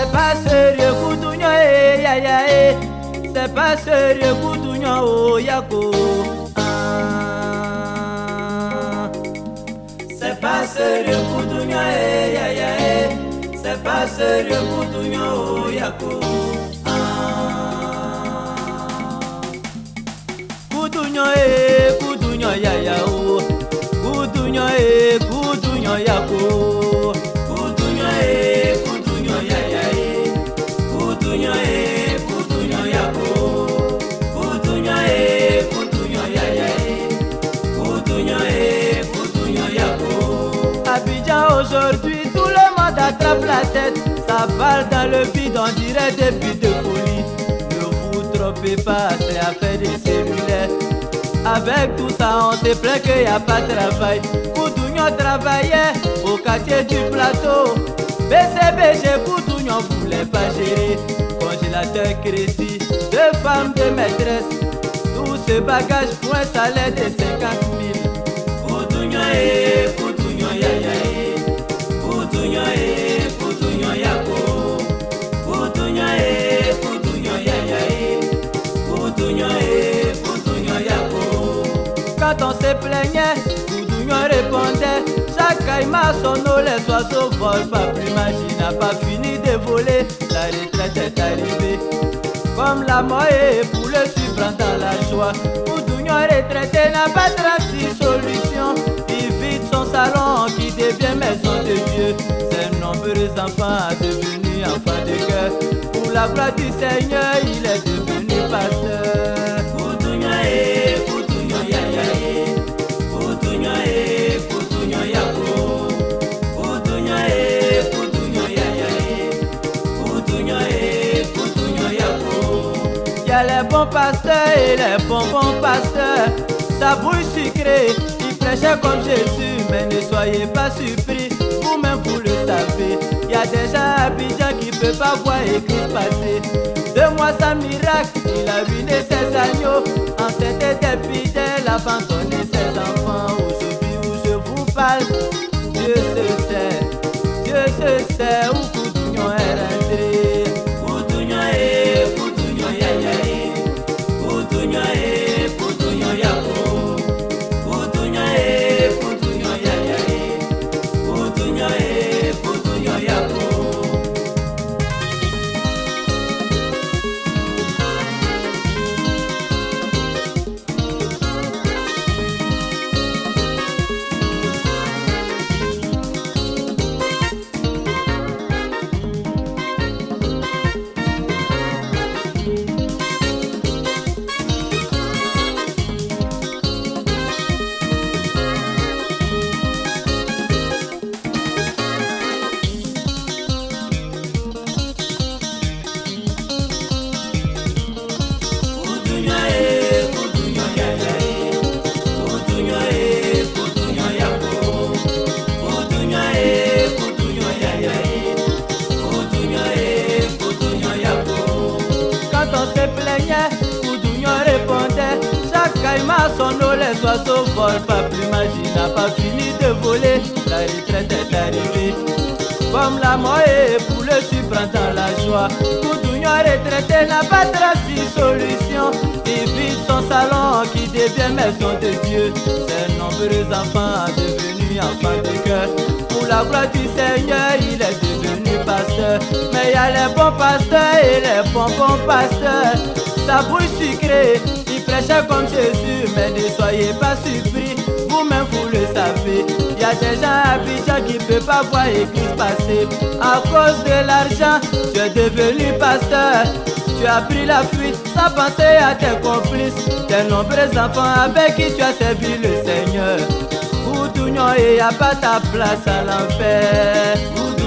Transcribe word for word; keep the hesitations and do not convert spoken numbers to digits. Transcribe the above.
C'est pas sérieux, Koudouignon, eh, ya, ya, eh. C'est pas sérieux, Koudouignon, oh, yako. Ah. C'est pas sérieux, Koudouignon, eh, ya, ya, eh. C'est pas sérieux, Koudouignon, oh, yako. Ah. Koudouignon, eh, Koudouignon, ya, ya, oh. Koudouignon, eh, Koudouignon, yako. Koudouignon, eh, Koudouignon, ya, ya, eh. Koudouignon, eh, Koudouignon, yako. Koudouignon, eh, Koudouignon, ya, ya, eh. Koudouignon, eh, Koudouignon, yako. Abidjan aujourd'hui, tout le monde attrape la tête. Ça parle dans le vide, on dirait des buts de folie. Ne vous trompez pas, c'est affaire des cellulaires. Avec tout ça, on se plaint qu'il n'y a pas de travail. Koudouignon travaillait au quartier du plateau. B C B G, Koudouignon voulait pas gérer. Congélateur, crédit, deux femmes, deux maîtresses. Tout ce bagage pour un salaire de cinquante mille. Koudouignon, eh, Koudouignon, ya, ya, eh. Koudouignon, eh, Koudouignon, yako. Koudouignon, eh, Koudouignon, ya, ya, eh. Koudouignon, eh, Koudouignon, yako. Quand on se plaignait, Koudouignon répondait. Chaque caïman son eau, les oiseaux volent pas plus mal. Il n'a pas fini de voler, la retraite est arrivée. Comme la mort est pour le suivre dans la joie. Koudouignon retraité n'a pas trente-six solutions. Il vide son salon qui devient maison de Dieu. Ses nombreux enfants devenus enfants de cœur. Pour la gloire du Seigneur, il est devenu pasteur. Koudouignon, eh, Koudouignon, ya, ya, eh. Koudouignon, eh, Koudouignon, yako. Koudouignon, eh, Koudouignon, ya, ya, eh. Koudouignon, eh, Koudouignon, yako. Y'a les bons pasteurs et les bons bons pasteurs. Sa bouche sucrée, il prêchait comme Jésus. Mais ne soyez pas surpris, vous-même vous le savez. Y'a des gens à Abidjan qui ne peuvent pas voir Église passer. Deux mois sans miracle, il a ruiné ses agneaux. Enceinte des fidèles, abandonné ses enfants. Aujourd'hui où je vous parle, Dieu se sait, Dieu se sait où Koudouignon est rentré. Koudouignon, eh, Koudouignon, ya, ya, eh. Koudouignon, eh, Koudouignon, yako. Koudouignon, eh, Koudouignon, ya, ya, eh. Koudouignon, eh, Koudouignon, yako. Koudouignon répondait. Chaque caïman son eau, les oiseaux volent pas plus mal. Il n'a pas fini de voler, la retraite est arrivée. Comme la mort est pour le suivre dans la joie. Koudouignon retraité n'a pas trente-six solutions. Il vide son salon qui devient maison de Dieu. Ses nombreux enfants devenus enfants de cœur. Pour la gloire du Seigneur, il est devenu pasteur. Mais il y a les bons pasteurs et les bons bons pasteurs. Sa bouche sucrée, il prêchait comme Jésus. Mais ne soyez pas surpris, vous-même vous le savez. Il y a des gens à Abidjan qui ne peuvent pas voir Église passer. À cause de l'argent, tu es devenu pasteur. Tu as pris la fuite sans penser à tes complices. Tes nombreux enfants avec qui tu as servi le Seigneur. Koudouignon, il n'y a pas ta place à l'enfer.